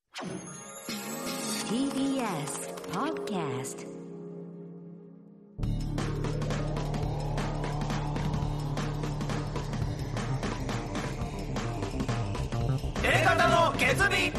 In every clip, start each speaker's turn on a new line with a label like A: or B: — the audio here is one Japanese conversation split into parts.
A: TBS Podcast。
B: A型の決意。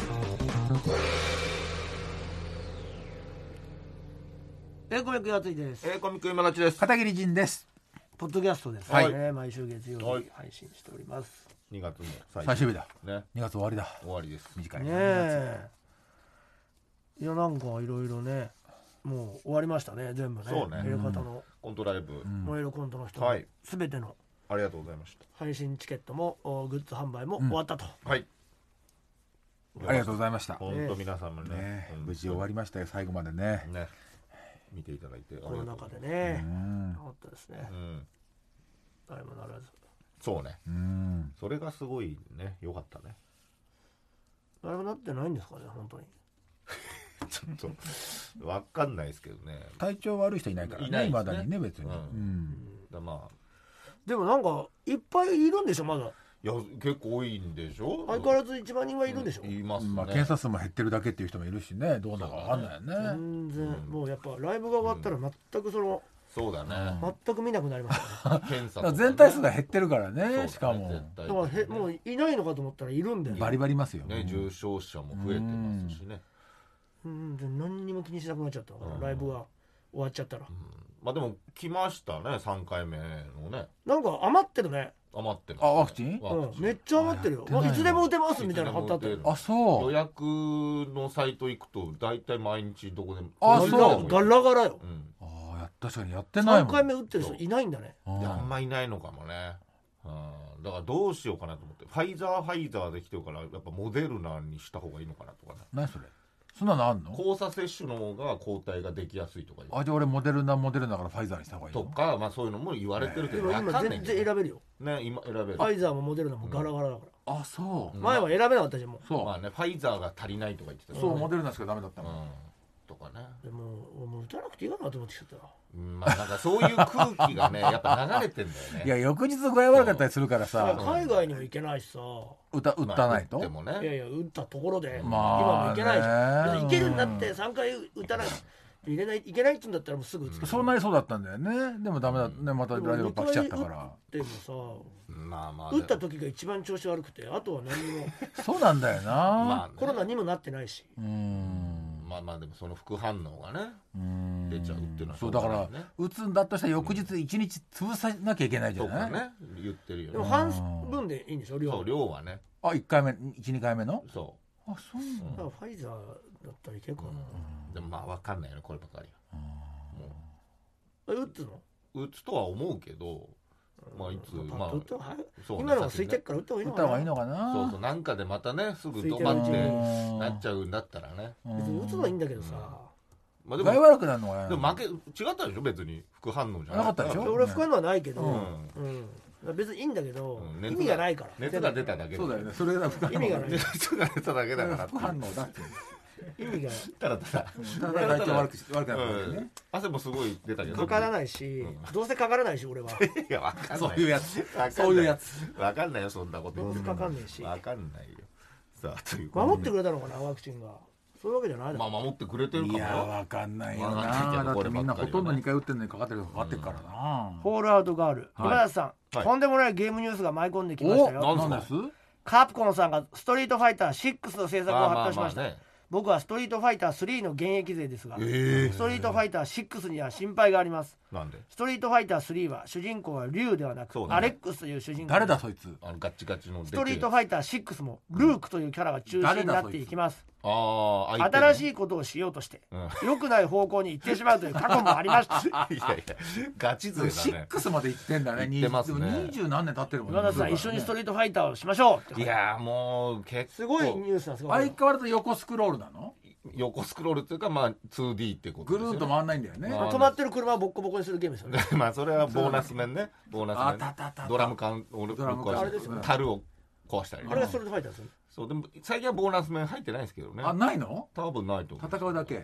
C: コミックやついです。
B: コミック今立ちです。
D: 片桐仁です。
C: ポッドキャストです
B: はい
C: ね、毎週月曜
B: はい
C: 日配信しております。
B: 2月の
D: 最終日だ。
B: ね、
D: 2月終わりだ。
B: 終わりです。
D: 短い
C: ねえ。いや、なんかいろいろね、もう終わりましたね、全部ね。
B: そうね
C: A 型の
B: コントライブ、
C: 燃えるコントの人、
B: はい
C: すべての
B: ありがとうございまし
C: 配信チケットもグッズ販売も終わったと。
B: た。はい
D: ありがとうございました。
B: 本当皆さんもね
D: ね、無事終わりましたよ、最後までね。
B: ね、見ていただいてありがとう
C: コロナ禍でね、
D: うん
C: よかったですね。誰もならず。
B: そうね、
D: うん。
B: それがすごいね、よかったね。
C: 誰もなってないんですかね、本当に。
B: ちょっとわかんないですけどね。
D: 体調悪い人いないからね、
B: いないですね
D: まだにね、別に。
B: うん
D: うん
B: だまあ
C: でもなんかいっぱいいるんでしょ、まだ。
B: いや結構多いんでしょ。
C: 相変わらず1万人はいるんでしょ。
B: いますね。
D: まあ検査数も減ってるだけっていう人もいるしね、どうなのかわかんないよね。
C: 全然、もうやっぱライブが終わったら全く
B: そうだね。
C: 全く見なくなりましたね。
B: 検査とかね
D: だから全体数が減ってるから
B: そうだ
D: ね、
B: ね
D: しかも
B: 絶対
C: だからもういないのかと思ったらいるんだよ。
D: バリバリいますよ。
B: ね、重症者も増えてますしね。
C: で何にも気にしなくなっちゃったから、ライブが終わっちゃったら、
B: まあでも来ましたね、3回目のね。
C: なんか余ってるね。
B: 余ってます、
D: あ、ワクチン？
C: めっちゃ余ってるよ。
D: あやってないの
C: いつでも打てますみたいなの貼ってあったよ。
D: あ、そ
B: 予
D: う。
B: 約のサイト行くと大体毎日どこでも
D: あそう
C: ガラガラよ。
D: ああ、確かにやってないも
C: 3
D: ん。
C: 回目打ってる人いないんだね。
B: いやあんまいないのかもね。だからどうしようかなと思って、ファイザーで来てるからやっぱモデルナにした方がいいのかなとかね。
D: 何それ？そんなのあんの？
B: 交差接種の方が抗体ができやすいとか
D: あ、じゃあ俺モデルナからファイザーにした方がいいの？
B: とか、まあそういうのも言われてるけど、
C: でも今
B: わかんない
C: 全然選べるよ。
B: ね、今選べる。
C: ファイザーもモデルナもガラガラだから。
D: あ、そう。
C: 前は選べなかったじゃん、もう。
D: そう。
B: まあね、ファイザーが足りないとか言ってた
D: そう、モデルナしかダメだったの。
B: とかね。
C: でもう打たなくていいかなと思ってきちゃったよ。
B: まあなんかそういう空気がねやっぱ流れてんだよね。
D: いや、翌日具合悪かったりするからさ、
C: 海外にも行けないしさ。
D: 打たないと。
B: でもね。
C: いやいや、打ったところで、
D: まあ
C: 今も行けないじゃん。
D: ね
C: 行けるんだって3回打たない。いけないって言うんだったらもうすぐ打つけど。
D: そうなりそうだったんだよね。でもダメだね、また第6波来ちゃったから。
C: でもさ、
B: まあまあ
C: 打った時が一番調子悪くて、あとは何にも
D: そうなんだよな。
B: まあね
C: コロナにもなってないし。
B: まあまあでもその副反応がね出ちゃうっていうのは
D: そうだから打つんだとしたら翌日1日潰さなきゃいけないじゃない。
B: そうかね言ってるよ
C: でも
B: ね。
C: 半分でいいんでしょ、量。
B: そう量はね。
D: あ、1回目、1、2回目の。
B: そ
D: あ、そうなんだ。
C: だからファイザーだったらいけるかな。
B: う。でもまあわかんないよねこればかりは。
C: 打つの？
B: 打つとは思うけど、まあいつまあ
C: 打った方が早い
B: そうね
C: 今のが空いてるから打った方がいいのかな。
D: 打った方がいいのかな。
B: そうそうなんかでまたねすぐド
C: 空いてる
B: バって
C: うち
D: に
B: なっちゃうんだったらね。
C: 別に打つのはいいんだけどさ。
B: まあで
D: 具合
B: も
D: 悪くなるのが。
B: でも違ったでしょ別に副反応じゃ
D: なかったでしょ
C: 俺は不可能はないけど、
B: うん
C: 別にいいんだけど、
B: うん
C: 意味がないから。
B: 熱が出ただけ
D: そうだよね。それが副反応。
C: 意味がない。
B: 熱が出ただけだから
D: 副反応だって。
C: 意味が
B: ただただ
D: ただ体調悪くなるわけね。
B: 汗もすごい出たけど
C: かからないし、どうせかからないし俺は。
B: いやわかんない
D: そういうやつ
B: わかんない
D: そういうやつ
B: わかんないよそんなこと言って
C: どうせかかんないし。
B: わかんないよさあということで
C: 守ってくれたのかなワクチンが。そういうわけじゃないだろ。
B: まあ守ってくれてるか
D: いや、
B: もよ
D: わかんないよ
B: わかんないけ
D: な。
B: ど
D: だってみんなほとんど
B: こればっかりはね
D: 2回打ってんのにかかってる人かかってるからな。
C: ホールアウトガール、今田さん、
B: はい
C: とんでもないゲームニュースが舞い込んできましたよ。
B: なん
D: なんです？
C: カプコンさんがストリートファイター6の制作を発表しました。
B: ね
C: 僕はストリートファイター3の現役勢ですが、
B: え
C: ストリートファイター6には心配があります。
B: なんで
C: ストリートファイター3は主人公はリュウではなく、
B: そうだね
C: アレックスという主人公。
D: 誰だそいつ？
B: ガッチガチの
C: ストリートファイター6もルークというキャラが中心になっていきます。新しいことをしようとして、良くない方向に行ってしまうという過去もありました。
B: いやいやガチ勢だね
D: 6まで行ってんだね。
B: 行ってますね
D: でも20何年経ってるもんね。
C: 今田さん、一緒にストリートファイターをしましょうって。
B: いやもう結構
C: すごいニュースなんですよ。
D: 相変わらず横スクロールなの？
B: 横スクロールっていうかまあ 2D ってことですよね
D: ぐるーっと回んないんだよね。
B: まあ
C: 止まってる車をボッコボコにするゲームですよね。
B: まあそれはボーナス面ねボーナス面
D: あたたたた
B: ドラム缶を
D: ドラム缶
C: あれですよね
B: 樽を壊したりね
C: あれがストリートファイターですよね。
B: そうでも最近はボーナス面入ってないですけどね
D: あ、ないの？
B: 多分ないと思う
D: 戦うだけ。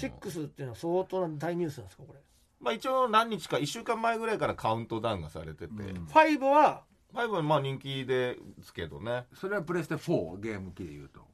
C: 6っていうのは相当な大ニュースなんですかこれ。
B: まあ一応何日か1週間前ぐらいからカウントダウンがされてて
C: 5は
B: 5はまあ人気ですけどね
D: それはプレステ4ゲーム機で言うと。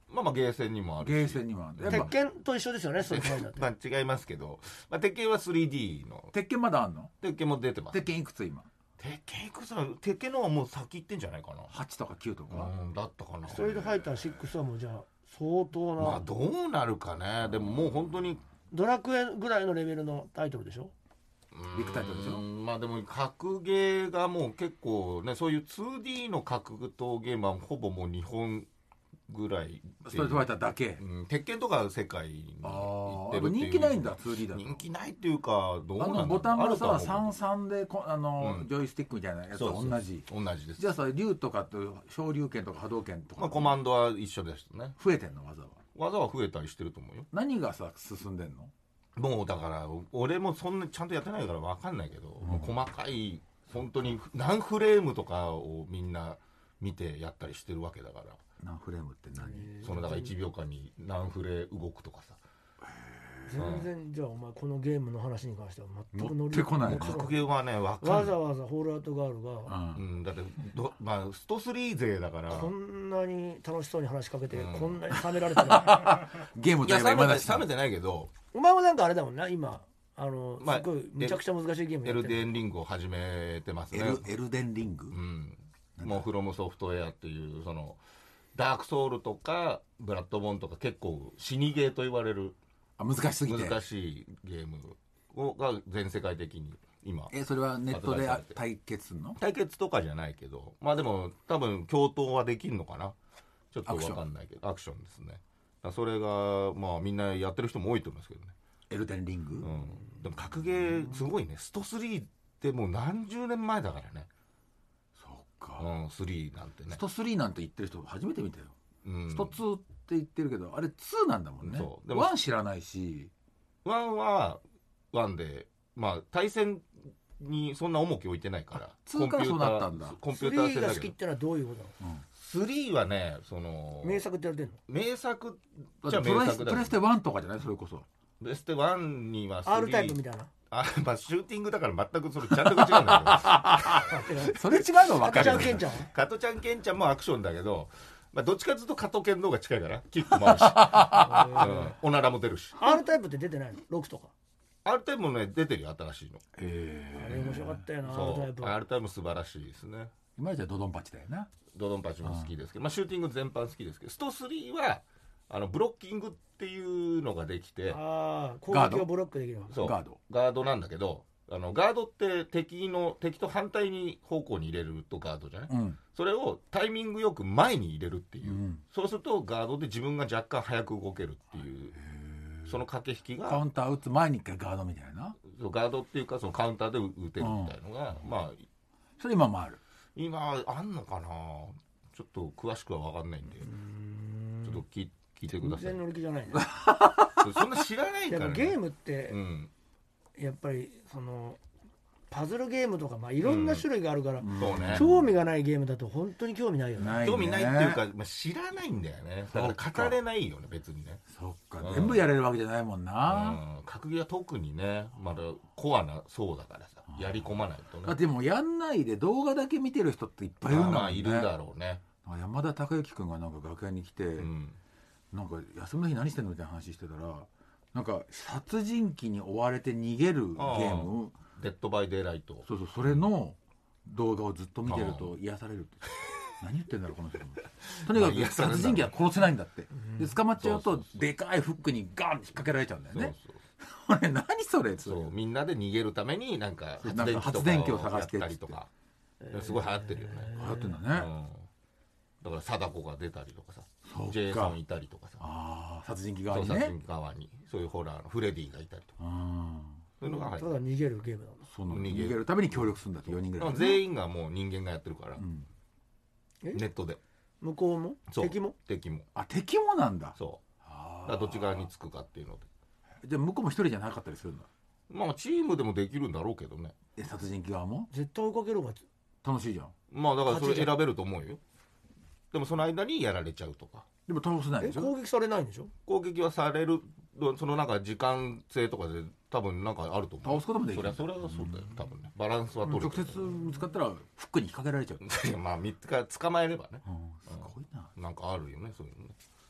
B: まあゲーセンにもあるし。
D: ゲーセンにもある。
C: 鉄拳と一緒ですよね、そういうのだって。
B: まあ違いますけど、まあ、鉄拳は 3D の。
D: 鉄拳まだあんの？
B: 鉄拳も出てます。
D: 鉄拳いくつ今？
B: 鉄拳いくつなの？鉄拳の方はもう先行ってんじゃないかな。
D: 8とか9とか。
B: だったかな。
C: ストリートファイター6はもうじゃあ相当な。
B: まあどうなるかね。でももう本当に
C: ドラクエぐらいのレベルのタイトルでしょ。
D: ビッグタイトルでしょ。
B: まあでも格ゲーがもう結構ね、そういう 2D の格闘ゲームはほぼもう日本ぐらい。
D: ストリートファイターだけ。
B: 鉄拳とか世界に行ってるっていう。
D: 人気ないんだ 2D だと。
B: 人気ないっていうかどうなんだろう。
D: ボタンがさ33でジョイスティックみたいなやつと同じ。
B: 同じです。
D: じゃあさ竜とかと昇竜拳とか波動拳とか。
B: まあコマンドは一緒ですね。
D: 増えてんの技は。
B: 技は増えたりしてると思うよ。
D: 何がさ進んでんの？
B: もうだから俺もそんなちゃんとやってないから分かんないけど、もう細かい本当に何フレームとかをみんな見てやったりしてるわけだから。
D: 何フレームって何？
B: そのだから1秒間に何フレ動くとかさ。
C: 全然じゃあお前このゲームの話に関しては全く
D: 乗ってこない。
B: 格ゲーはね分かんない。
C: わざわざホールアウトガールが、
B: だってまあスト3勢だから
C: こんなに楽しそうに話しかけて、こんなに冷められてる
D: ゲームと
B: いや
D: 冷
B: めてないけど、
C: お前もなんかあれだもんな今すごいめちゃくちゃ難しいゲーム
B: やってる。エルデンリングを始めてますね。
D: エルデンリング、
B: もうフロムソフトウェアっていうそのダークソウルとかブラッドボーンとか結構死にゲーと言われる
D: 難しすぎて
B: 難しいゲームが全世界的に今
D: それはネットで対決するの？
B: 対決とかじゃないけど、まあでも多分共闘はできるのかな、ちょっと分かんないけどアクションですね。それがまあみんなやってる人も多いと思いますけどね。
D: エルデンリング、
B: でも格ゲーすごいね。スト3ってもう何十年前だからね。
D: そうか、
B: 3なんてね。
D: スト3なんて言ってる人初めて見たよ。スト2って言ってるけどあれ2なんだもんね。でも1知らないし、
B: 1は1でまあ対戦にそんな重き置いてないから。
D: 2からそうなったんだ。
C: コンピューター戦だけど3が好きってのはどういうことなの
B: ？3はね、その
C: 名作ってやってんの？
B: 名作じゃ名作だけど
D: プレステ1とかじゃない？それこそ
B: プレステ1には
C: R タイプみたいな。
B: まあシューティングだから全くそれちゃんと違うんだ
D: けどそれ違うの分かるよ。
C: 加トちゃん
B: ケンちゃんもアクションだけど、まあ、どっちかというと加トケンの方が近いからキックもあるし、おならも出るし。
C: R タイプって出てないの？6とか
B: R タイプもね出てるよ、新しいの。
C: あれ面白かったよな。
B: R タイプ R タイプ素晴らしいですね。
D: 今じゃドドンパチだよな。
B: ドドンパチも好きですけど、まあ、シューティング全般好きですけど、スト3はブロッキングっていうのができて、
C: 攻撃をブロックできる。
B: そうガードなんだけど、ガードって敵と反対に方向に入れるとガードじゃない、それをタイミングよく前に入れるっていう、そうするとガードで自分が若干早く動けるっていう、その駆け引きが
D: カウンター打つ前に一回ガードみたいな。
B: ガードっていうかそのカウンターで打てるみたいのが、まあ
D: それ今もある。
B: 今あんのかな、ちょっと詳しくは分かんないんで、ちょっと聞いてください。
C: 全然乗り気じゃないね。
B: そんな知らないからね。
C: ゲームって、やっぱりそのパズルゲームとか、まあ、いろんな種類があるから、興味がないゲームだと本当に興味ないよね。
B: 興味ないっていうか、まあ、知らないんだよね。だから語れないよね、別にね。
D: そっか、全部やれるわけじゃないもんな。
B: 格ゲーは特にね、まだコアなそうだからさ、やり込まないとね。
D: でもやんないで動画だけ見てる人っていっぱいいるんだもんね。
B: まあいるだろうね。
D: 山田孝之君がなんか楽屋に来て、なんか休みの日何してんのみたいな話してたら、なんか殺人鬼に追われて逃げるゲーム、
B: デッドバイデイライト、
D: そうそれの動画をずっと見てると癒されるって。何言ってんだろうこの人。とにかく殺人鬼は殺せないんだって。で捕まっちゃうとでかいフックにガンって引っ掛けられちゃうんだよね。何それ。
B: そうみんなで逃げるためになんか
D: 発電機を探して
B: やったりとか、すごい流行ってるよね。
D: 流行ってんだね。
B: だから貞子が出たりとかさ、ジェイソンいたりとかさ、
D: 殺人鬼側にね。
B: 殺人鬼側にそういうホラーのフレディがいたりとか、そういうのが
C: ただ逃げるゲームなの。
D: その逃げるために協力するんだって4人ぐらい。
B: 全員がもう人間がやってるから、ネットで。
C: 向こうも敵も。
B: 敵も。
D: 敵もなんだ。
B: そう。だからどっち側につくかっていうので。
D: じゃあ向こうも一人じゃなかったりするんだ。
B: まあチームでもできるんだろうけどね。
D: 殺人鬼側も
C: 絶対追いかける方が
D: 楽しいじゃん。
B: まあだからそれ選べると思うよ。でもその間にやられちゃうとか。
D: でも倒せないでしょ。
C: 攻撃されないんでしょ。
B: 攻撃はされる。そのなんか時間制とかで多分なんかあると思う。
D: 倒すこともできる。
B: それはそうだよ多分ね。バランスは取る。
D: 直接見つかったらフックに引っ掛けられちゃう。
B: まあ見つか捕まえればね。
D: すごいな。
B: なんかあるよねそういうのね。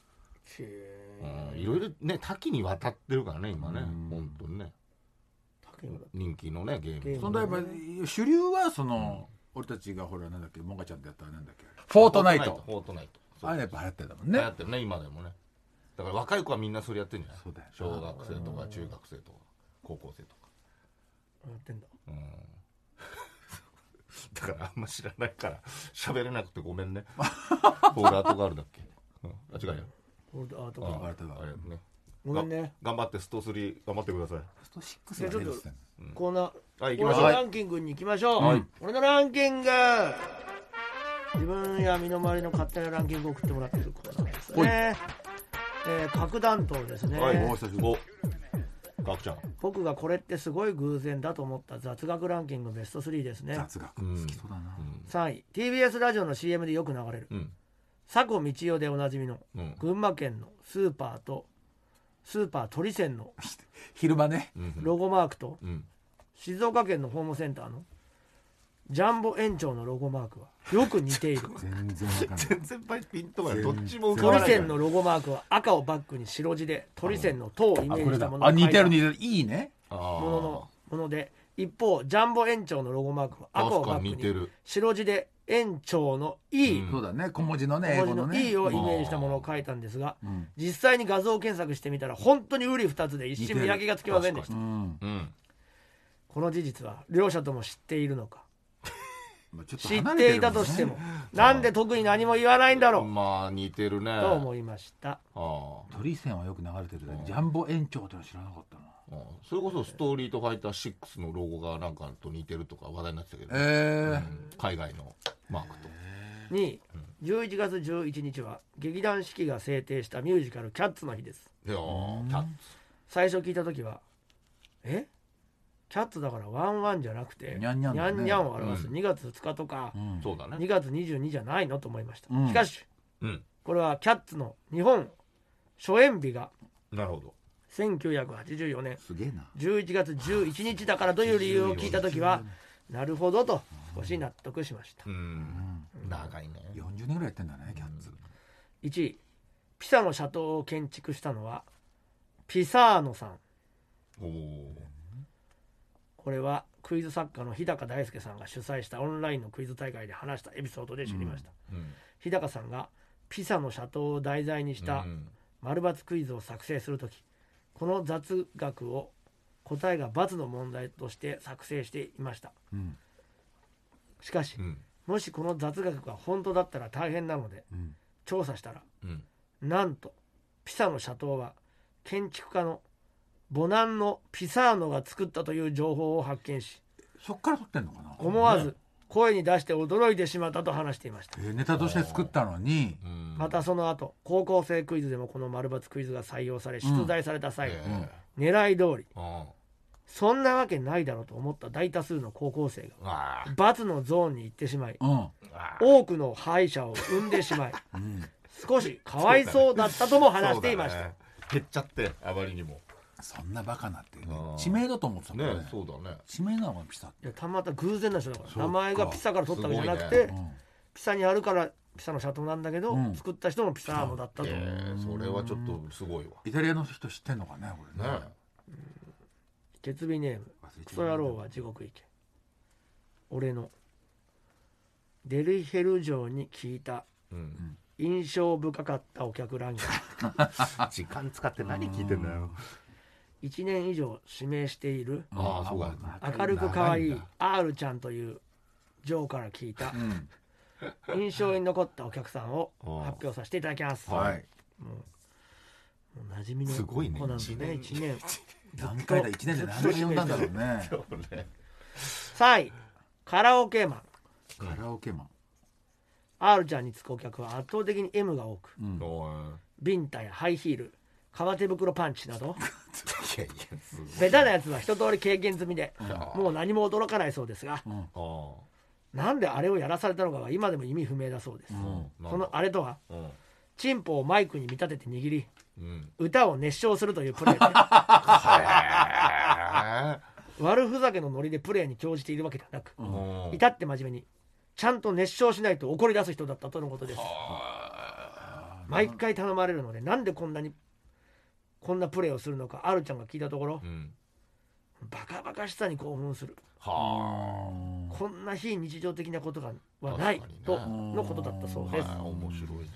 B: いろいろね多岐にわたってるからね今ね本当にね人気のねゲーム
D: そのやっぱ主流はその、俺たちがほらなんだっけモンガちゃんでやったなんだっけフォートナイトあれやっぱ流行ってたもんね
B: 流行ってるね今でもねだから若い子はみんなそれやってんじゃない
D: そうだよ
B: 小学生とか中学生とか高校生とか
C: やってんだ
B: だからあんま知らないから喋れなくてごめんねボールアートガールだっけあ違うよ
C: ボールアートガール
B: あれね
C: ごめんね
B: 頑張ってスト3頑張ってください
D: スト6が
C: ちょっとコーナー
B: 行きましょう
C: 俺のランキングに行きましょう俺のランキング自分や身の回りの勝手なランキングを送ってもらっているコーナーですね核弾頭ですね
B: 学ちゃん
C: 僕がこれってすごい偶然だと思った雑学ランキングベスト3ですね
D: 雑学好きそうだな
C: 3位 TBS ラジオの CM でよく流れる佐古道代でおなじみの群馬県のスーパー鳥泉の
D: 昼間ね
C: ロゴマークと静岡県のホームセンターのジャンボ園長のロゴマークはよく似ている
B: 全然ピンとこないどっちも
C: 鳥泉のロゴマークは赤をバックに白地で鳥泉の塔をイメージしたものを
D: 似てるいいね
C: もので一方ジャンボ園長のロゴマークは赤をバックに白地で園長の E、
D: そうだね小文字のね
C: 小文字の E をイメージしたものを書いたんですが、実際に画像検索してみたら本当に瓜二つで一瞬見分けがつきませんでした、この事実は両者とも知っているのか知っていたとしてもなんで特に何も言わないんだろう
B: まあ似てるね
C: と思いました
D: 鳥泉はよく流れてるジャンボ園長ってのは知らなかったな
B: それこそストーリートファイター6のロゴがなんかと似てるとか話題になってたけど、海外のマークと
C: 2位11月11日は劇団四季が制定したミュージカルキャッツの日です。
B: キャッツ
C: 最初聞いた時はキャッツだからワンワンじゃなくて
D: ニャンニャンだね
C: ニャンニャンを表す2月2日とか、
B: そうだね
C: 2月22じゃないのと思いました、しかし、これはキャッツの日本初演日が
B: なるほど
C: 1984年
D: すげえな
C: 11月11日だからという理由を聞いた時はなるほどと少し納得しました。
B: 長いね
D: 40年ぐらいやってんだねキャッツ。
C: 1位ピサの斜塔を建築したのはピサーノさん。これはクイズ作家の日高大輔さんが主催したオンラインのクイズ大会で話したエピソードで知りました、日高さんがピサの斜塔を題材にした丸×クイズを作成するときこの雑学を答えが×の問題として作成していました、しかし、もしこの雑学が本当だったら大変なので、調査したら、なんとピサの斜塔は建築家のボナンノ・ピサーノが作ったという情報を発見し
D: そっから撮ってんのかな。
C: 思わず声に出して驚いてしまったと話していました、
D: ネタとして作ったのに、
C: またその後高校生クイズでもこの丸×クイズが採用され出題された際、狙い通り、そんなわけないだろうと思った大多数の高校生が×のゾーンに行ってしまい、多くの敗者を生んでしまい、少しかわいそうだったとも話していました。
B: 減っちゃってあまりにも
D: そんなバカなって地名だと思ってたもんね。
B: そうだね
D: 地名なのがピサって。
C: いやたまた偶然な人だから名前がピサから取ったわけじゃなくて、ピサにあるからピサの斜塔なんだけど、作った人もピサーノだったと、
B: それはちょっとすごいわ。
D: イタリアの人知ってんのかねこれね。
C: 鉄尾ネームクソ野郎は地獄行け。俺のデリヘル城に聞いた、印象深かったお客ランキング
B: 時間使って何聞いてんだよ。
C: 1年以上指名している
B: そうか
C: 明るく可愛い R ちゃんというジョーから聞いた、印象に残ったお客さんを発表させていただきます。もう馴染みの子なんでね。1年
D: 何回だ1年で何回呼んだんだろうね。
C: 3位カラオケマン。R ちゃんにつくお客は圧倒的に M が多く、ビンタやハイヒール、革手袋パンチなどベタなやつは一通り経験済みで、もう何も驚かないそうですが、なんであれをやらされたのかは今でも意味不明だそうです。そのあれとは、チンポをマイクに見立てて握り、歌を熱唱するというプレーで悪ふざけのノリでプレーに興じているわけではなく、至って真面目にちゃんと熱唱しないと怒り出す人だったとのことです。 毎回頼まれるので、なんでこんなプレーをするのかあるちゃんが聞いたところ、バカバカしさに興奮する、こんな非日常的なことがはないとのことだったそうです。
B: 面白いな。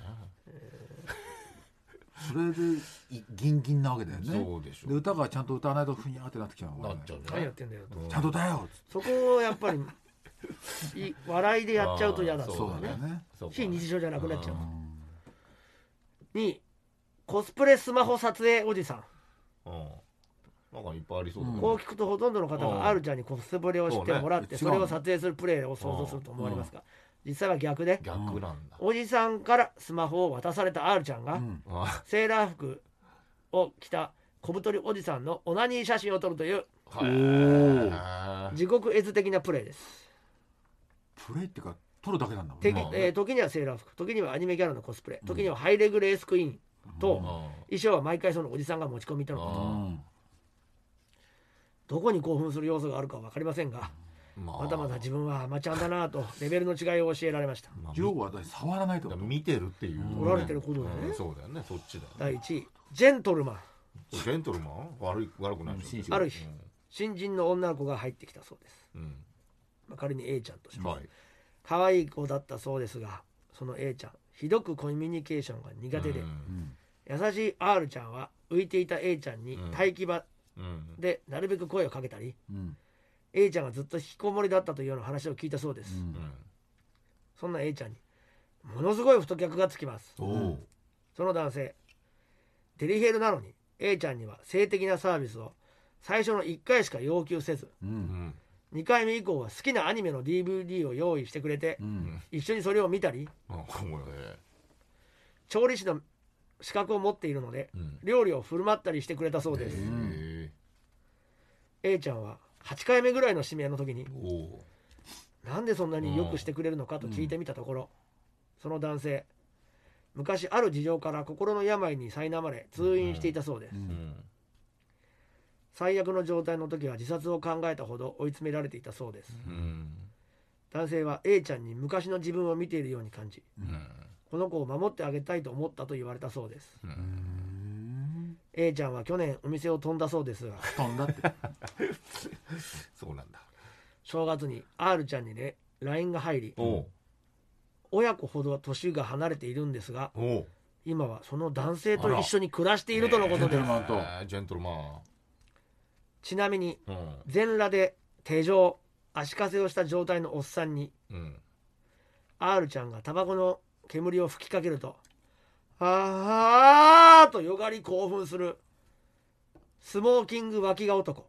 D: それでギンギンなわけだよね。
B: そうでしょ。
D: で歌がちゃんと歌わないとふにゃーってなってきちゃうの。
B: なっちゃうね。
C: 何やってんだよと、
D: ちゃんとだよ。
C: そこをやっぱり笑いでやっちゃうと嫌だ
D: そうだよね。
C: 非日常じゃなくなっちゃう。にコスプレスマホ撮影おじさん、
B: なんかいっぱいありそうだね。
C: こう聞くとほとんどの方があるちゃんにコスプレをしてもらってそれを撮影するプレーを想像すると思われますが、実際は逆で、
B: 逆なんだ。
C: おじさんからスマホを渡された R ちゃんが、セーラー服を着た小太りおじさんのオナニー写真を撮るという地獄絵図的なプレーです。
D: プレーっていうか撮るだけなんだもんね。
C: 時にはセーラー服、時にはアニメキャラのコスプレ、時にはハイレグレースクイーンと、衣装は毎回そのおじさんが持ち込みとのこと。どこに興奮する要素があるかは分かりませんが、まだまだ自分はアマちゃんだなとレベルの違いを教えられました。
D: 要は触らないと
B: 見てるっていう、
C: 撮られてることだね。
B: そうだよね、そっちだ。
C: 第1位、ジェントルマン。
B: ジェントルマン悪くないでしょ。
C: ある日、新人の女の子が入ってきたそうです。仮に A ちゃんとします。可愛い子だったそうですが、その A ちゃんひどくコミュニケーションが苦手で、優しい R ちゃんは浮いていた A ちゃんに待機場でなるべく声をかけたり、A ちゃんがずっと引きこもりだったというような話を聞いたそうです。そんな A ちゃんにものすごい太客がつきます。その男性、デリヘルなのに A ちゃんには性的なサービスを最初の1回しか要求せず、2回目以降は好きなアニメの DVD を用意してくれて、一緒にそれを見たり、調理師の資格を持っているので、料理を振る舞ったりしてくれたそうです。A ちゃんは8回目ぐらいの指名の時に、なんでそんなによくしてくれるのかと聞いてみたところ、その男性、昔ある事情から心の病に苛まれ通院していたそうです。最悪の状態の時は自殺を考えたほど追い詰められていたそうです。男性は A ちゃんに昔の自分を見ているように感じ、この子を守ってあげたいと思ったと言われたそうです。A ちゃんは去年お店を飛んだそうですが、
D: 飛んだって
B: そうなんだ。
C: 正月に R ちゃんにね LINE が入り、親子ほど年が離れているんですが、今はその男性と一緒に暮らしているとのことです。
B: ジェントルマン。
C: ちなみに、全裸で手錠足かせをした状態のおっさんに、R ちゃんがタバコの煙を吹きかけると、あーとよがり興奮するスモーキング脇が男。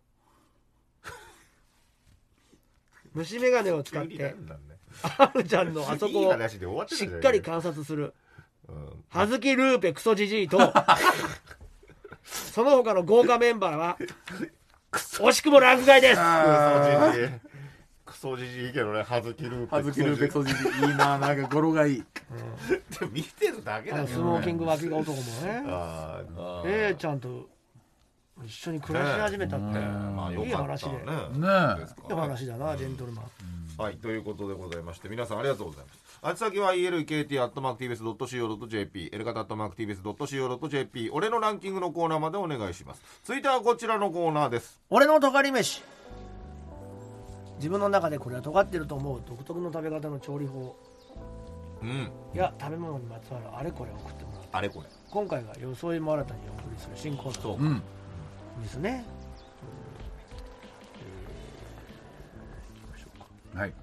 C: 虫眼鏡を使って R ちゃんのあそこをしっかり観察するはずきルーペクソジジイとその他の豪華メンバーは惜しくも落外です。
B: クソジジイけどね、はずきル
D: ーペクソジジイいいな、なんか語呂がいい。
B: でも見てるだけだね。
C: スモーキング脇が男もね、A ちゃんと一緒に暮らし始めたって、いい話で、いい話だな、ジェントルマン。
B: はい、ということでございまして、皆さんありがとうございます。あち先は elkt@tbs.co.jp、 エレカタ @tbs.co.jp、 俺のランキングのコーナーまでお願いします。続いてはこちらのコーナーです。
C: 俺の尖り飯。自分の中でこれは尖ってると思う独特の食べ方の調理法、や食べ物にまつわるあれこれを送ってもらう。
B: あれこれ、
C: 今回が装いも新たにお送りする新コーナーですね。いきましょうか。
D: はい。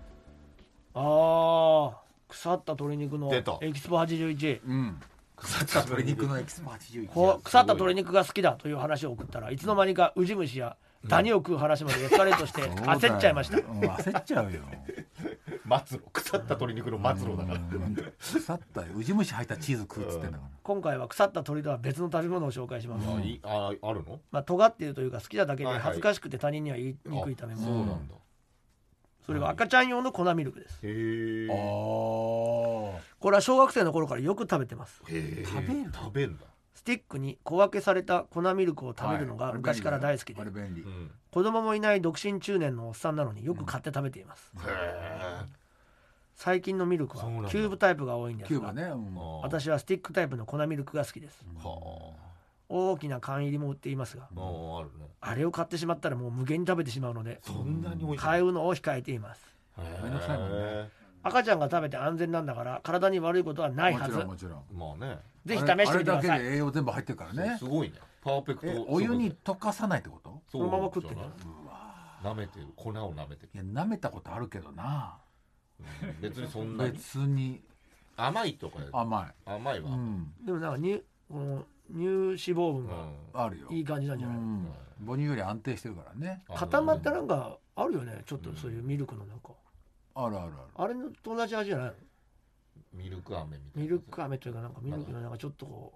C: 腐った鶏肉のエキスポ81、
D: 腐った鶏肉のエキスポ81、
C: 腐った鶏肉が好きだという話を送ったらいつの間にかウジ虫やダニを食う話までエスカレートして焦っちゃいました。
D: 焦っちゃうよ。
B: 末路、腐った鶏肉の末路だから
D: 腐ったウジ虫入ったチーズ食うっつってんだから。
C: 今回は腐った鶏とは別の食べ物を紹介します。
B: あるの？
C: 尖っているというか好きなだけで恥ずかしくて他人には言いにくい食べ物。
B: そうなんだ。
C: それは赤ちゃん用の粉ミルクです。
B: へえ。
C: これは小学生の頃からよく食べてます。
B: 食べるんだ。
C: スティックに小分けされた粉ミルクを食べるのが昔から大好きで、子供もいない独身中年のおっさんなのによく買って食べています。 最近のミルクはキューブタイプが多いんですが、
D: ね、
C: 私はスティックタイプの粉ミルクが好きです。
B: は
C: 大きな缶入りも売っていますが、
B: あ、あるね。
C: あれを買ってしまったらもう無限に食べてしまうので、
B: そんなに美味しい。
C: 買うのを控えています。
D: めんどくさいもんね。
C: 赤ちゃんが食べて安全なんだから体に悪いことはないはず。
D: もちろん。
B: まあね。
C: ぜひ試してみてください。
D: あれだけで栄養全部入ってるからね。
B: すごいね。パーフェクト。
D: お湯に溶かさないってこと？
C: そのまま食ってる。
B: 舐めてる、粉を舐めてる。
D: いや舐めたことあるけどな。
B: 別にそんなに。
D: 別に
B: 甘いとか。
D: 甘い
B: わ。
C: でもなんか乳脂肪分が
D: あるよ。
C: いい感じなんじゃない？
D: 母乳より安定してるからね。
C: 固まったなんかあるよね。ちょっとそういうミルクのなんか。
D: ある。
C: あれのと同じ味じゃないの？
B: ミルク飴みたいな。
C: ミルク飴というかなんかミルクのなんかちょっとこ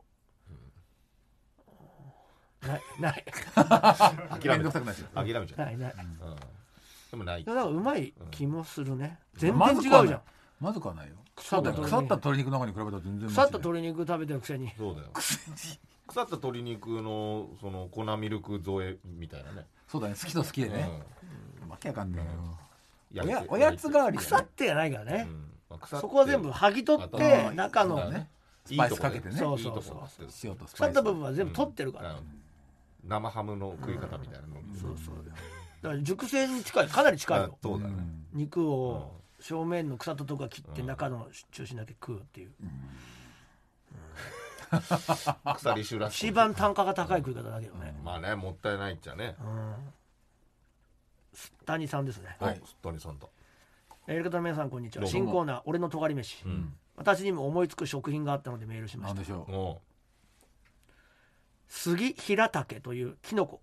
C: う、ない
B: 諦めちゃう。
C: ない。
B: でもない。
C: だからうまい気もするね。全然違うじゃん。
D: まずくはないよ。
C: 腐った
D: 鶏肉の中に比べたら全然
C: 腐った鶏肉食べてるくせに。
B: そうだよ。腐った鶏肉のその粉ミルク添えみたいなね。
D: そうだね。好きと好きでね。わけわかんねえよ。
B: お
D: やつ代わり。
C: 腐ってやないからね。
B: そ
C: そこは全部剥ぎ取って中の
D: ねスパイスかけてね。
C: そう。
D: 塩とスパイス。
C: 腐った部分は全部取ってるから。
B: 生ハムの食い方みたいなの。
C: そう。だから熟成に近い、かなり近いよ。
B: そうだね。
C: 肉を正面の腐ったとこ切って中の中心だけ食うっていう。
B: 鎖種らしい。
C: 一番単価が高い食い方だけどね。
B: まあね、もったいないっちゃね。
C: すったにさんですね。
B: はい、すったにさんだ。
C: やり方の皆さんこんにちは。新コーナー俺の尖り飯。私にも思いつく食品があったのでメールしました。
D: なんでしょう。
C: 杉平竹というキノコ。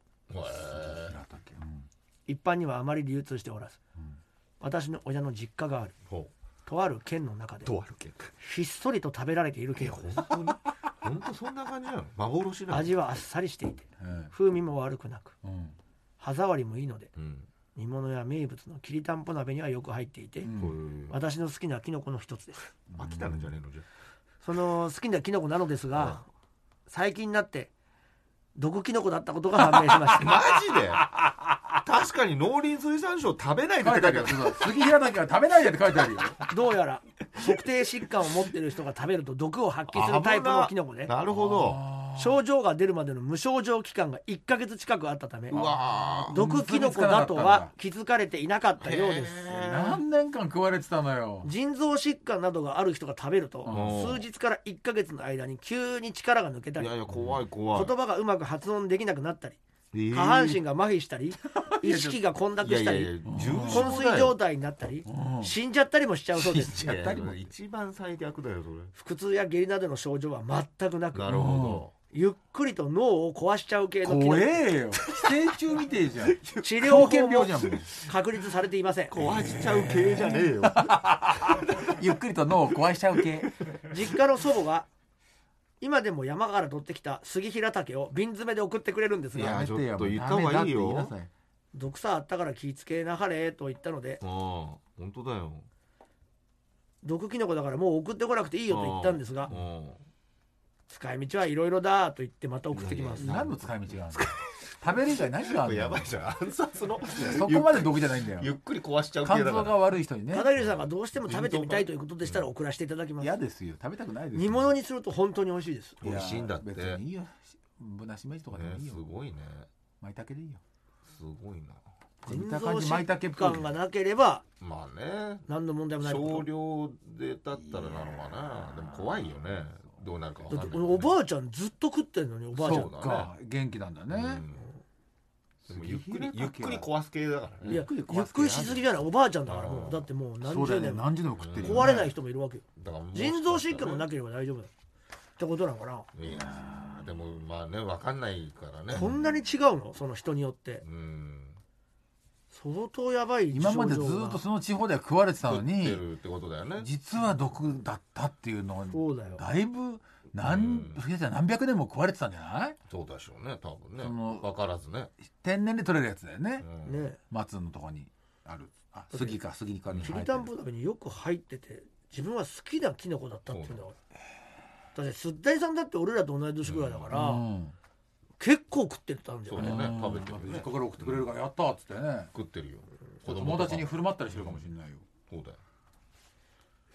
C: 一般にはあまり流通しておらず、私の親の実家があるとある県の中でひっそりと食べられているキノコです。
B: 本当そんな感じなの？幻なの？
C: 味はあっさりしていて、風味も悪くなく、歯触りもいいので、煮物や名物のきりたんぽ鍋にはよく入っていて、私の好きなキノコの一つです。
B: 飽きたんじゃねえのじゃ。
C: その好きなキノコなのですが、最近になって毒キノコだったことが判明しました。
B: マジで？確かに農林水産省食べないでって書いてある。
D: 杉平竹は食べないでって書いてあるよ。
C: どうやら特定疾患を持っている人が食べると毒を発揮するタイプのキノコで、
B: なるほど。
C: 症状が出るまでの無症状期間が1ヶ月近くあったため、毒キノコ
D: だ
C: だとは気づかれていなかったようです。
D: 何年間食われてたのよ。
C: 腎臓疾患などがある人が食べると、数日から1ヶ月の間に急に力が抜けたり、
B: 怖い
C: 言葉がうまく発音できなくなったり、下半身が麻痺したり、意識が混濁したり、昏睡状態になったり、死んじゃったりもしちゃうそうです。
B: 一番最悪だよそれ。
C: 腹痛や下痢などの症状は全くなく、
B: なるほど。
C: ゆっくりと脳を壊しちゃう系のキノコ。
D: 怖えよ。寄生虫みてえじゃん。
C: 治療法も確立されていません。
B: 壊しちゃう系じゃねえよ。
D: ゆっくりと脳を壊しちゃう系。
C: 実家の祖母が今でも山から取ってきた杉平竹を瓶詰めで送ってくれるんですが、
B: いやちょっと言った方がいいよ。
C: 毒さあったから気ぃつけなはれと言ったので、
B: 本当だよ。
C: 毒キノコだからもう送ってこなくていいよと言ったんですが、使い道はいろいろだと言ってまた送ってきます。
D: 何の使い道があるの？食べる以外何があるの？
B: やばいじゃん。暗殺の
D: そこまで毒じゃないんだよ。
B: ゆっくり壊しちゃう系だから。
D: 肝臓が悪い人にね。
C: 片桐さんがどうしても食べてみたいということでしたら送らせていただきます。
D: 嫌ですよ。食べたくないですよ。
C: 煮物にすると本当に美味しいです。
B: 美味しいんだって。
D: 別にいいよ。ぶなしめじとかでもいいよ。
B: すごいね。
D: 舞茸でいいよ。
B: すごいな。
C: 腎臓疾患がなければ
B: まあね、
C: 何の問題もない。
B: 少量でだったらなのかな。でも怖いよね。どうなるか分かんない。
C: おばあちゃんずっと食ってんのに、おばあちゃん
D: が元気なんだね。
B: でもゆっくり壊す系だからね。
C: いやゆっくりしすぎじゃない。おばあちゃんだからもうだってもう何十年も
D: 食ってる。
C: 壊れない人もいるわけよ。腎臓疾患もなければ大丈夫だってことなのかな。
B: いやでもまあね分かんないからね。
C: こんなに違うの、その人によって。相当やばい。
D: 今までずっとその地方では食われてたのに、実は毒だったっていうのをだいぶ何百年も食われてたんじゃない？
B: そうでしょうね、多分ね。分からずね。
D: 天然で取れるやつだよね。松のとこにある杉かに
C: きりたんぽ鍋によく入ってて、自分は好きなキノコだったっていうんだから。だってすったいさんだって俺らと同い年ぐらいだから、結構食ってたんだよね。
B: そうだね、食べてるね。
D: 実家から送ってくれるからやったっつってね。
B: 食ってるよ。
D: 友達に振る舞ったりしてるかもしれないよ。
B: そうだよ。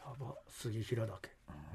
C: ば杉平岳。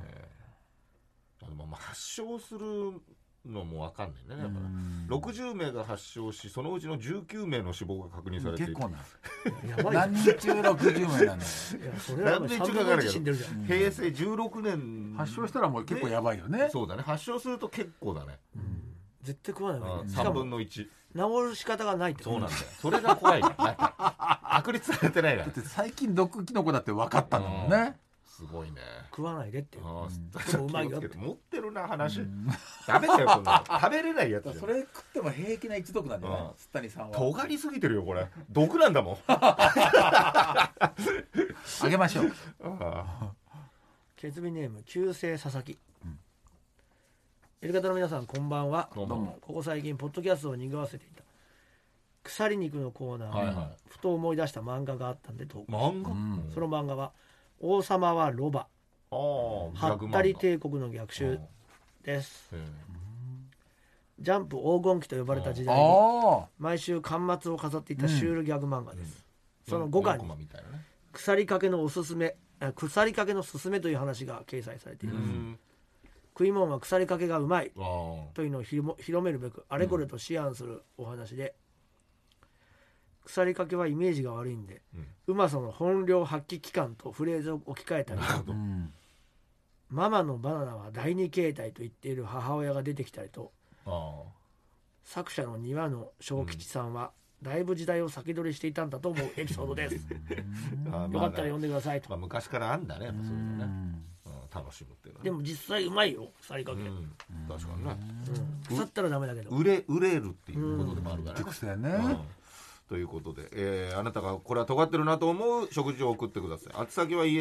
B: 発症するのも分かんないね。だから60名が発症し、そのうちの19名の死亡が確認されている。
D: 結構な
C: やばい。
D: 何人中60名なんだよ。
C: いやそれは
B: 何年中かかるけど、
C: 死んでるじゃん。
B: 平成16年
D: 発症したらもう結構やばいよね。
B: そうだね。発症すると結構だね。
C: 絶対食わないわけ。し
B: 3
C: かも
B: 分の1。
C: 治る仕方がないって
B: そうなんだよ。それが怖いね。なんか確立されてないから
D: だって最近毒キノコだって分かったんだもんね。
B: すごいね。
C: 食わないでっていう。
B: でもうまいよって持ってるな話。ダメだよ、こんなの食べれないやつ。
D: それ食っても平気な一毒なんじゃない？須谷さんは
B: 尖りすぎてるよこれ。毒なんだもん。
D: あげましょう。
C: ケツビネーム旧姓佐々木。エレカタの皆さんこんばんは。
B: どうも。
C: ここ最近ポッドキャストを賑わせていた鎖肉のコーナーをふと思い出した漫画があったんで投稿。
B: 漫画？
C: その漫画は王様はロバ、ハッタリ帝国の逆襲です。ジャンプ黄金期と呼ばれた時代に毎週巻末を飾っていたシュールギャグ漫画です。その5巻に腐りかけのすすめという話が掲載されています。食い物は腐りかけがうまいというのを広めるべくあれこれと思案するお話で、腐りかけはイメージが悪いんで、うまさの本領発揮期間とフレーズを置き換えたり、ママのバナナは第二形態と言っている母親が出てきたりと、作者の庭野正吉さんはだいぶ時代を先取りしていたんだと思うエピソードです。よかったら読んでくださいと。
B: 昔からあんだね、そういうのね。楽しむっていうのは。
C: でも実際うまいよ、腐りかけ。
B: 確かにね。
C: 腐ったらダメだけど。
B: 売れるっていうことでもあるからね。
D: 熟成ね。
B: ということで、あなたがこれは尖ってるなと思う食事を送ってください。宛先は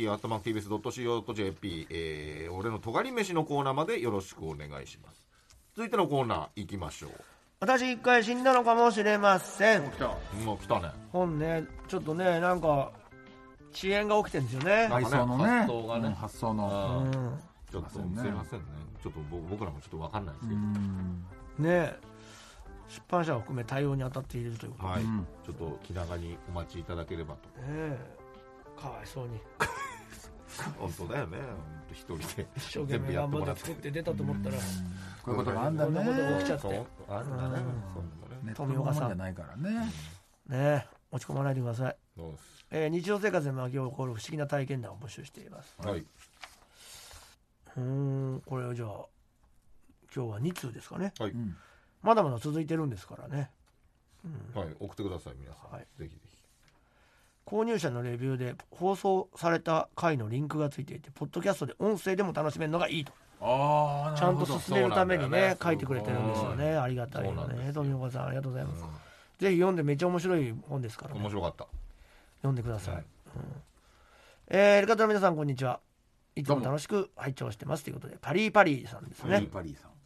B: elkt@tbs.co.jp、俺の尖り飯のコーナーまでよろしくお願いします。続いてのコーナー行きましょう。
C: 私一回死んだのかもしれません。
B: もう来たね。
C: 本ね、ちょっとね、なんか遅延が起きてるんですよね。
D: 外装のね、
B: 発想がね、
D: 発想の
B: ちょっとすいませんね。ちょっと僕らもちょっと分かんないですけど
C: ね、出版社を含め対応に当たっているということで、
B: ちょっと気長にお待ちいただければと。
C: かわいそうに。
B: 本当だよね。一人で
C: 一生懸命頑張って作って出たと思ったら、
D: こういうことがあんだね。
C: こんなことが起きちゃって。
B: あんだね。
D: 富岡さんじゃないからね。
C: ね、落ち込まないでください。日常生活で巻き起こる不思議な体験談を募集しています。
B: はい。
C: これをじゃあ今日は2通ですかね。
B: はい。
C: まだまだ続いてるんですからね。
B: はい、送ってください皆さん。ぜひぜひ。
C: 購入者のレビューで放送された回のリンクがついていて、ポッドキャストで音声でも楽しめるのがいいと。ちゃんと進めるためにね、書いてくれてるんですよね。ありがたいよね。富岡さんありがとうございます。ぜひ読んで、めっちゃ面白い本ですからね。
B: 面白かった。
C: 読んでください。エレカタの皆さんこんにちは。いつも楽しく拝聴してますということで、パリーパリーさんですね。
D: パリーさん。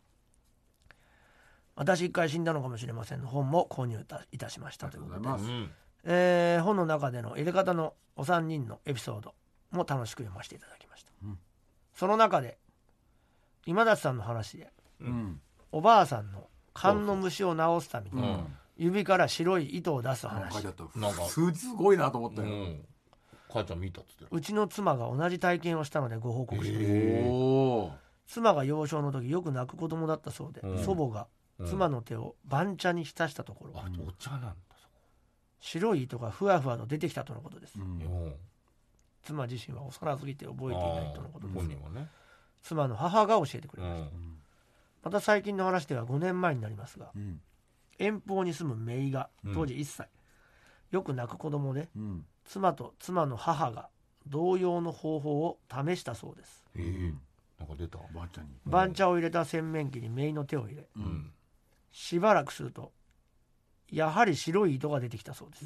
C: 私一回死んだのかもしれませんの本も購入いたしましたということで、本の中でのエレカタのお三人のエピソードも楽しく読ませていただきました。その中で今立さんの話で、おばあさんの肝の虫を治すために、指から白い糸を出す話。
D: なんか数字すごいなと思ったよ。
B: 母ちゃん見たっつって。
C: うちの妻が同じ体験をしたのでご報告します。妻が幼少の時よく泣く子供だったそうで、祖母が妻の手を番茶に浸したところ、
B: お茶なんだ。
C: 白い糸がふわふわと出てきたとのことです。妻自身は幼すぎて覚えていないとのことです。妻の母が教えてくれました。また最近の話では5年前になりますが、遠方に住む姪が当時1歳、よく泣く子供で、妻と妻の母が同様の方法を試したそうです。
B: なんか出た。
C: 番茶を入れた洗面器に姪の手を入れ、しばらくするとやはり白い糸が出てきたそうです。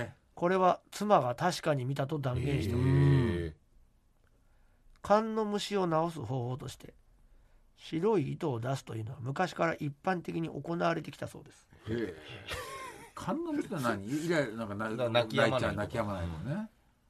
C: これは妻が確かに見たと断言しております。肝の虫を治す方法として白い糸を出すというのは昔から一般的に行われてきたそうです。
D: 肝の虫って何？以来なんか泣き止まないのね。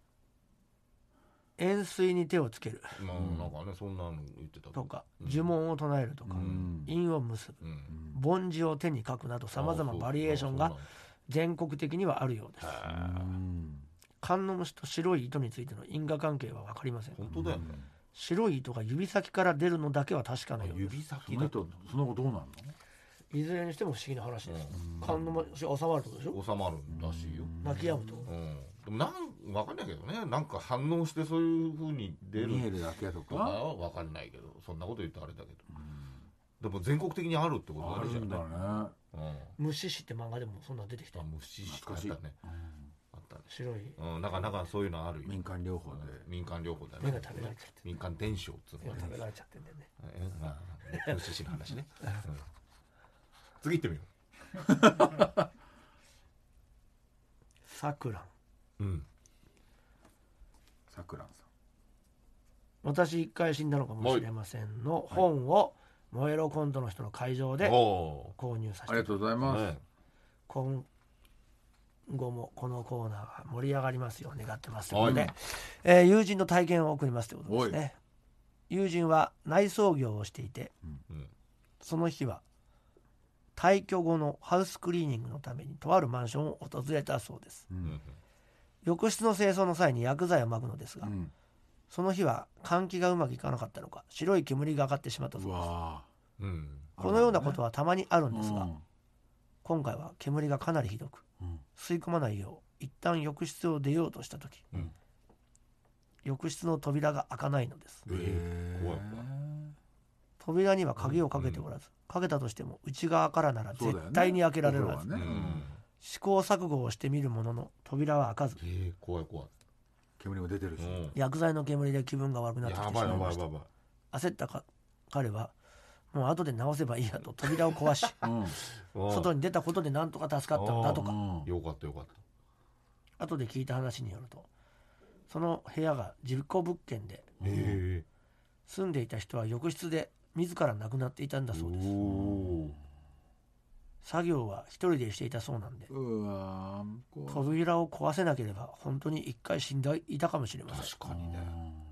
C: 塩水に手をつける、
B: なんかね、そんなの言ってた
C: とか、呪文を唱えるとか、印を結ぶ、梵字を手に書くなどさまざまバリエーションが全国的にはあるようです。 観音虫と白い糸についての因果関係は分かりません。
B: 本当だよね、
C: 白い糸が指先から出るのだけは確かなようです。
B: 指先だと
D: その後どうなるの？
C: いずれにしても不思議な話です。観音虫収まるってことでしょ。
B: 収まるらしいよ、
C: 泣き止むと、
B: でも分かんないけどね、なんか反応してそういう風に出る
D: 見えるだけとか
B: とかは分かんないけど、そんなこと言うとあれだけど、でも全国的にあるってこと
D: あるんだね。
C: 虫師って漫画でもそんな出てきた。
B: 虫しかあったね、あったね、
C: 白い、
B: なかなかそういうのあるよ。
D: 民間療法で、
B: 民間療法だね。
C: 目が食べられちゃって、
B: 民間伝承っつうの
C: 目が食べられちゃってんだよね。
B: まあ虫師の話ね、次行ってみよ
C: さくらん、
D: さくらんさ
C: 私一回死んだのかもしれませんの本を燃えろコントの人の会場で購入させて、
D: ん、ありがとうございます、
C: 今後もこのコーナーが盛り上がりますよう願ってますので、友人の体験を送りますということですね。友人は内装業をしていて、その日は退去後のハウスクリーニングのためにとあるマンションを訪れたそうです、浴室の清掃の際に薬剤をまくのですが、その日は換気がうまくいかなかったのか白い煙が上がってしまったそうです。このようなことはたまにあるんですが、今回は煙がかなりひどく、吸い込まないよう一旦浴室を出ようとした時、浴室の扉が開かないのです。
B: 怖い。
C: 扉には鍵をかけておらず、かけたとしても内側からなら絶対に開けられるはず、試行錯誤をしてみるものの扉は開かず、
B: 怖い
D: 煙も出てるし、
C: 薬剤の煙で気分が悪くなってきてしまいました。焦った彼はもう後で直せばいいやと扉を壊し、外に出たことでなんとか助かったんだとか。
B: よかった
C: 後で聞いた話によると、その部屋が事故物件で、住んでいた人は浴室で自ら亡くなっていたんだそうです。作業は一人でしていたそうなんで、扉を壊せなければ本当に一回死んでいたかもしれません。
B: 確かにね。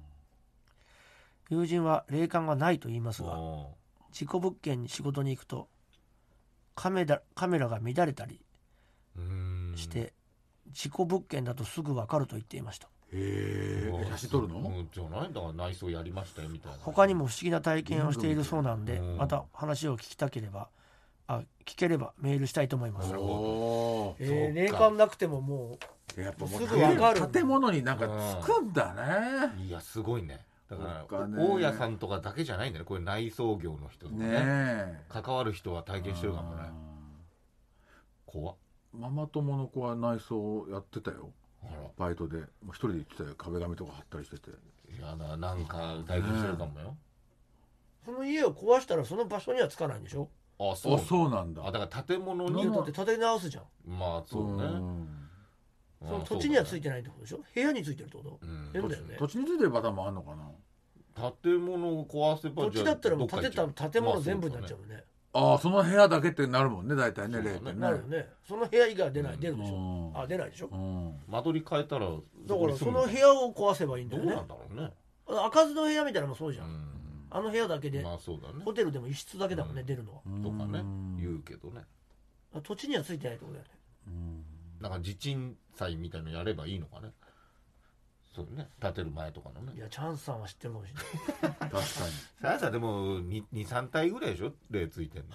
C: 友人は霊感がないと言いますが、事故物件に仕事に行くとカメラが乱れたりして事故物件だとすぐ分かると言っていました。
D: 写真撮るの？
B: じゃないんだから内装やりましたよみたいな。
C: 他にも不思議な体験をしているそうなんで、また話を聞ければメールしたいと思います。霊感なくてももう
D: やっぱ
C: すぐ分かる。
D: 建物になんかつくんだね。
B: いやすごいね。だから大家さんとかだけじゃないんだね。これ内装業の人とかね、関わる人は体験してるかもね。怖っ。
D: ママ友の子は内装やってたよ。バイトで一人で行ってたよ。壁紙とか貼ったりしてて。
B: いやなんか体験してるかもよ。
C: その家を壊したらその場所にはつかないんでしょ。
D: そうなんだ。
B: だから建物に
C: だって建て直すじゃん。
B: まあそうね。
C: その土地にはついてないってことでしょ。部屋についてるってこと。変だよね。
D: 土地についてるパターンもあるのかな。
B: 建物を壊せば
C: 土地だったらもう建てた建物全部になっちゃうね。
D: その部屋だけってなるもんね、大体ね。霊ってね。
C: なるよね。その部屋以外は出るでしょ。出ないでしょ。
B: 間取り変えたら、だ
C: からその部屋を壊せばいいんだよね。
B: どうなんだろうね。
C: 開かずの部屋みたいなのもそうじゃん。あの部屋だけで、
B: まあそうだね。
C: ホテルでも一室だけだもんね、出るのは。
B: とかね、言うけどね。
C: 土地にはついてないってことだよね。
B: なんか地震祭みたいのやればいいのかね。そうね、建てる前とかのね。
C: いやチャンスさんは知ってるかもしれない。
D: 確かに。
B: さあでも2,3 体ぐらいでしょ、霊ついてんの。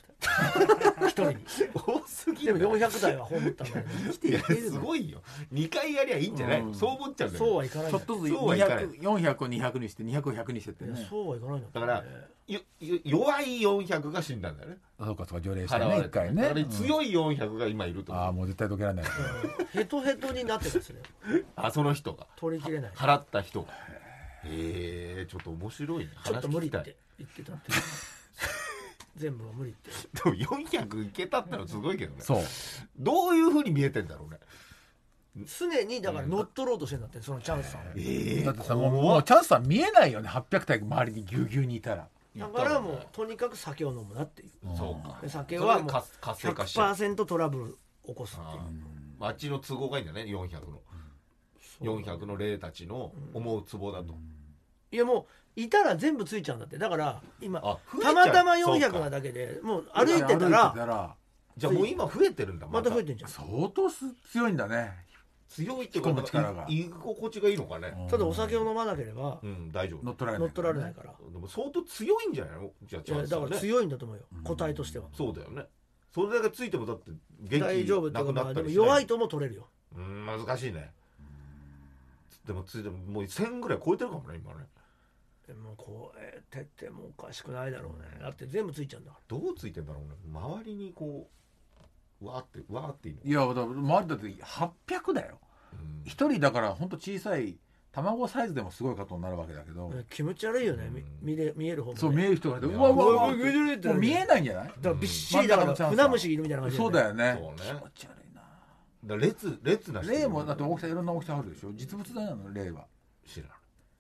C: 800体。一人に。
B: 多すぎ
C: でも400体は葬ったんだよね。
B: いやすごいよ。2回やりゃいいんじゃないの。そう思っちゃうんだよ。
C: そうはいかない。
D: ちょっとずつ400を200にして200を100にしてってね。
C: そうはいかないんだ。
B: だから弱い400が死んだんだよね。
D: そうか除霊してね、一回ね。
B: だから強い400が今いると。
D: もう絶対解けられない。
C: ヘトヘトになってますね。
B: その人が
C: 取りきれない。
B: 払った人が。ちょっと面白いね。
C: ちょっと無理って言ってたって。全部は無理って。
B: でも400いけたったらすごいけどね。
D: そう。
B: どういう風に見えてんだろうね。
C: 常にだから乗っ取ろうとしてんだって、そのチャンスさん。
D: だってさ、もうチャンスさん見えないよね。800体周りにぎゅうぎゅうにいたら。
C: だからもうとにかく酒を飲むなっていう。
B: そうか。
C: 酒はもう 100% トラブル起こすっていう。
B: あっちの都合がいいんだね、400の霊たちの思うツボだと。
C: いやもういたら全部ついちゃうんだって。だから今たまたま400なだけでもう歩いてたら、
B: じゃあもう今増えてるんだ。
C: また増えてんじゃん。
D: 相当強いんだね。
B: 強いってことは居心地がいいのかね。
C: ただお酒を飲まなければ
B: 大丈夫、
C: 乗っ取られないから。
B: でも相当強いんじゃないの。じゃあ
C: だから強いんだと思うよ、個体としては。
B: そうだよね。それだけついてもだって元気
C: 大丈夫って
B: なくなったりしない。
C: でも弱いとも取れるよ。
B: 難しいね。でもついてももう1000ぐらい超えてるかもね今ね。
C: でもこうてってもおかしくないだろうね。だって全部ついちゃうんだから。
B: どうついてんだろうね。周りにこうわーっていいの。
D: いやだ周りだって800だよ。一人だから本当小さい卵サイズでもすごいことになるわけだけど、
C: 気持ち悪いよね。見える方もね。
D: そう見える人がいて、うわもう見えないんじゃない。
C: だからびっしりだから船虫いるみたいな感じ。
D: そうだよね。
B: 気
D: 持ち悪いな。
B: だ列な人。
D: 霊もだって大きさいろんな大きさあるでしょ。実物大なの霊は。
B: 知らない。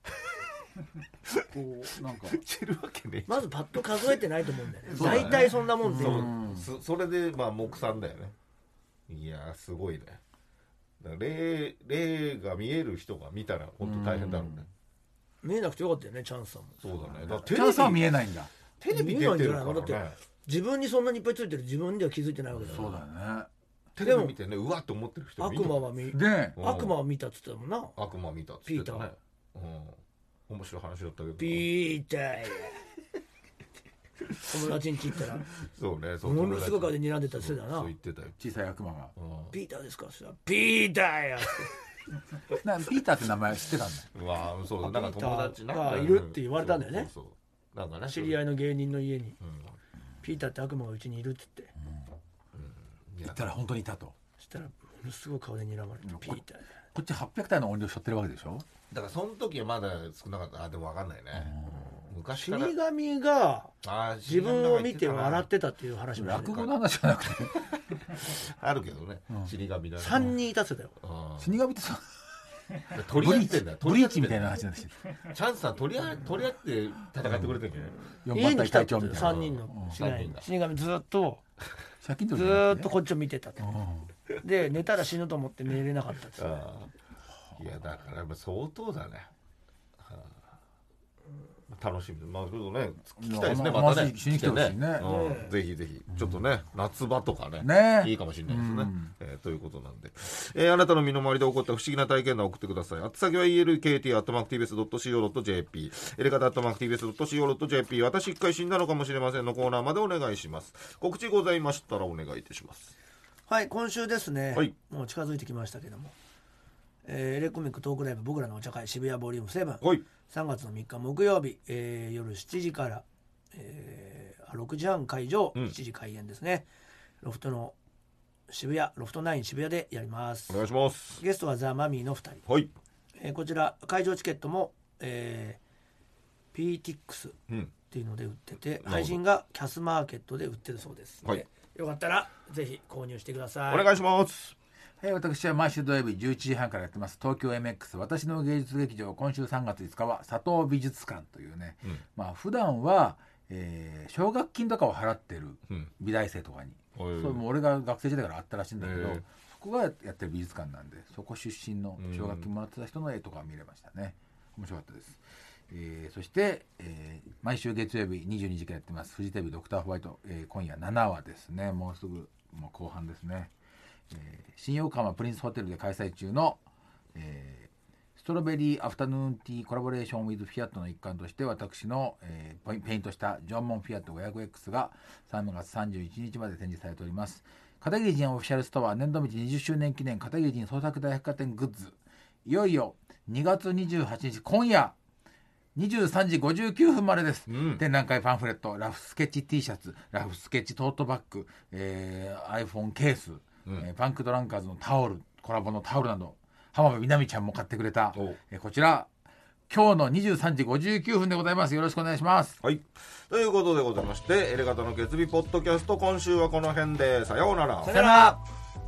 D: こうなんか
B: 知るわけね。
C: まずパッと数えてないと思うんだよね。大体そんなもんで。
B: それでまあ目算だよね。いやすごいね。霊が見える人が見たら本当大変だろうね。
C: 見えなくてよかったよね、チャンスさんも。
B: そうだね。
D: チャンスは見えないんだ。
B: テレビ出てるからね。
C: だって自分にそんなにいっぱいついてる自分では気づいてないわけだから。
D: そうだね。
B: テレビ見てね、うわって思ってる人
C: 悪魔は見たっつってたもんな。
B: 悪魔見たっつってたね。面白い話だったけど。
C: ピーターや。友達ん家行ったら
B: そうね、そう
C: ものすごい顔で睨んでたりするだな。
B: そう言ってたよ。
D: 小さい悪魔が
C: ピーターですか。ピーターや。
D: ピーターって名前知ってたんだ。
B: うわそうだ。なんか友達
C: がいるって言われたんだよね。
B: なんかね、
C: 知り合いの芸人の家にピーターって悪魔がうちにいるっつって
D: 言ったら本当にいたと。
C: そしたらものすごい顔で睨まれてピーター。
D: こっち800体の音量しょってるわけでしょ。
B: だからその時はまだ少なかった。でも分かんないね。昔から
C: 死神が自分を見て笑ってたっていう話も
D: 落語の話じゃなくて
B: あるけどね。死神だね。
C: 3人いたってたよ。
D: 死神ってさ
B: 取り合ってんだよ。
D: ブリーチみたいな話になって
B: チャンスさん取り合って戦ってくれてるんじゃない。
C: 家に来たって3人の死神ずっとこっちを見てたって。で寝たら死ぬと思って寝れなかったって。
B: いやだからやっぱ相当だね。楽しみ。まあちょっとね聞きたいですね。またね
D: しに来てほしいね。
B: ぜひぜひちょっとね夏場とかねいいかもしれないですね。ということなんで、あなたの身の回りで起こった不思議な体験談を送ってください。宛先は elkt@tbs.co.jp エレカタ@tbs.co.jp 私一回死んだのかもしれませんのコーナーまでお願いします。告知ございましたらお願いいたします。
C: はい、今週ですね、
B: はい、
C: もう近づいてきましたけども、エレコミックトークライブ僕らのお茶会渋谷ボリューム7、
B: はい、
C: 3月の3日木曜日、夜7時から、6時半会場、7時開演ですね。ロフトの渋谷ロフト9渋谷でやります。
B: お願いします。
C: ゲストはザ・マミーの2人、
B: はい、
C: こちら会場チケットも、PTX っていうので売ってて、配信がキャスマーケットで売ってるそうです、
B: はい、
C: よかったらぜひ購入してください。
B: お願いします。
D: はい、私は毎週土曜日11時半からやってます東京 MX 私の芸術劇場。今週3月5日は佐藤美術館というね、まあ普段は、奨学金とかを払ってる美大生とかに、それも俺が学生時代からあったらしいんだけど、そこがやってる美術館なんで、そこ出身の奨学金もらってた人の絵とか見れましたね。面白かったです。そして、毎週月曜日22時からやってますフジテレビドクターホワイト、今夜7話ですね。もうすぐもう後半ですね。新横浜プリンスホテルで開催中の、ストロベリーアフタヌーンティーコラボレーションウィズフィアットの一環として私の、ペイントしたジョンモンフィアット 500X が3月31日まで展示されております。片桐仁オフィシャルストア年度道20周年記念片桐仁創作大百貨店グッズ、いよいよ2月28日今夜23時59分までです、展覧会パンフレット、ラフスケッチ T シャツ、ラフスケッチトートバッグ、iPhone ケース、パンクドランカーズのタオル、コラボのタオルなど、浜辺美波ちゃんも買ってくれた、こちら今日の23時59分でございます。よろしくお願いします。
B: はい、ということでございまして、エレガタの決日ポッドキャスト今週はこの辺でさようなら。
C: さようなら。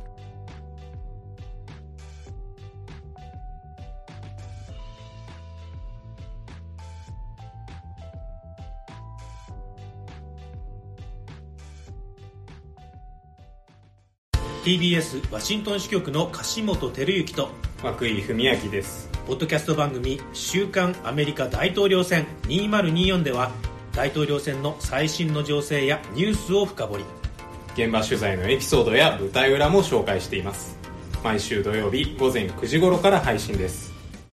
E: TBS ワシントン支局の樫本照之と
F: 涌井文明です。
E: ポッドキャスト番組週刊アメリカ大統領選2024では大統領選の最新の情勢やニュースを深掘り、
F: 現場取材のエピソードや舞台裏も紹介しています。 毎週土曜日午前9時頃から配信です。